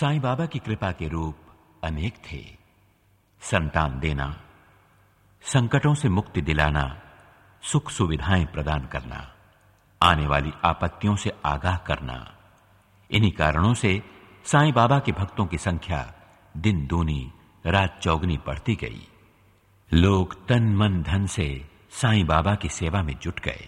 साईं बाबा की कृपा के रूप अनेक थे। संतान देना, संकटों से मुक्ति दिलाना, सुख सुविधाएं प्रदान करना, आने वाली आपत्तियों से आगाह करना। इन्हीं कारणों से साईं बाबा के भक्तों की संख्या दिन दूनी रात चौगनी बढ़ती गई। लोग तन मन धन से साईं बाबा की सेवा में जुट गए।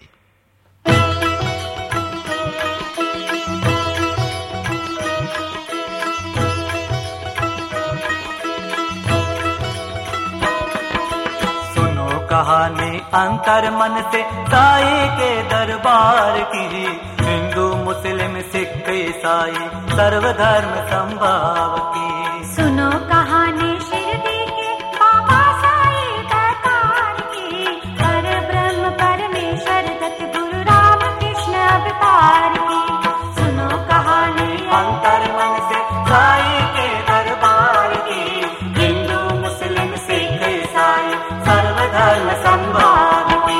सुनो कहानी अंतर मन से साईं के दरबार की, हिंदू मुस्लिम सिख ईसाई सर्वधर्म संभाव की। सुनो कहानी शिरडी के बाबा साईं दातार की, पर ब्रह्म परमेश्वर दत्त गुरु राम कृष्ण अवतार की। सुनो कहानी अंतर मन से साईं के दरबार की, हिंदू मुस्लिम सिख ईसाई सर्वधर्म संभाव की।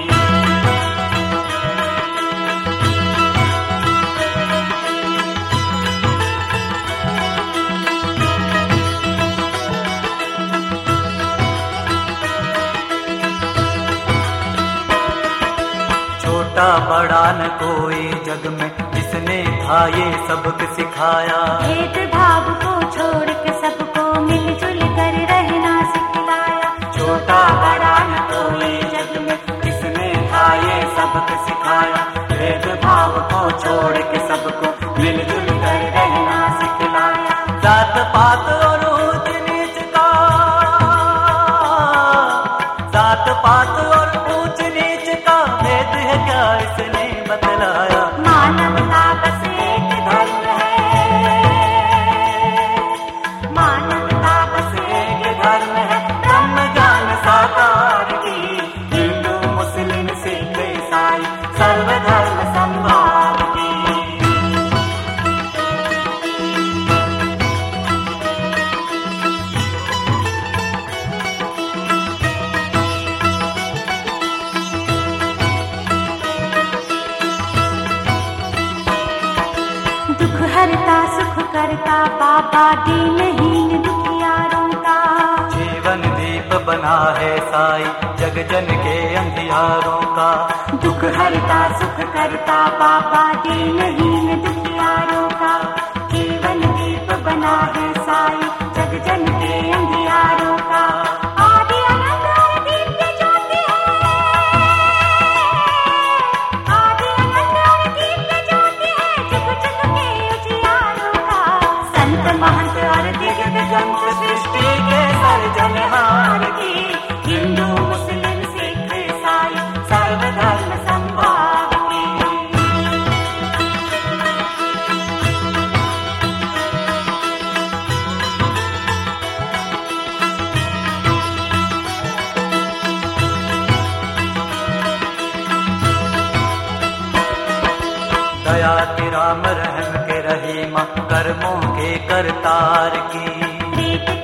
छोटा बड़ा न कोई जग में, जिसने था ये सबक सिखाया। भेदभाव को छोड़ के सबको मिलजुल कर रहना सिखलाया। छोटा बड़ा न कोई जग में, जिसने था ये सबक सिखाया। भेदभाव को छोड़ के सबको मिलजुल कर रहना सिखलाया। जात पात और ऊंच नीच का, जात पात और ऊंच नीच का भेद है क्या इसने बतलाया। मानवता बस एक धर्म है, मानवता बस एक धर्म है, ब्रह्म ज्ञान साकार की। हिंदू मुस्लिम सिख ईसाई सर्वधर्म संभाव की। दुख हरता सुख करता बाबा दीनहीन दुखियारों का। जीवन दीप बना है साई जग जन के अंधियारों का। दुख हरता सुख करता बाबा दीनहीन दुखियारों का। जीवन दीप बना है साई जग जन के अंधियारों का। आदि अनंत और दिव्य ज्योति है, आदि अनंत और दिव्य ज्योति है, जुग जुग के उजियारों का। संत महंत और दिव्य जंत सृष्टि के सर्जनहार की। हिंदू मुस्लिम सिख ईसाई सर्वधर्म संभाव की। दया के राम रहम के रहीमा, कर्मों के करतार की। प्रीत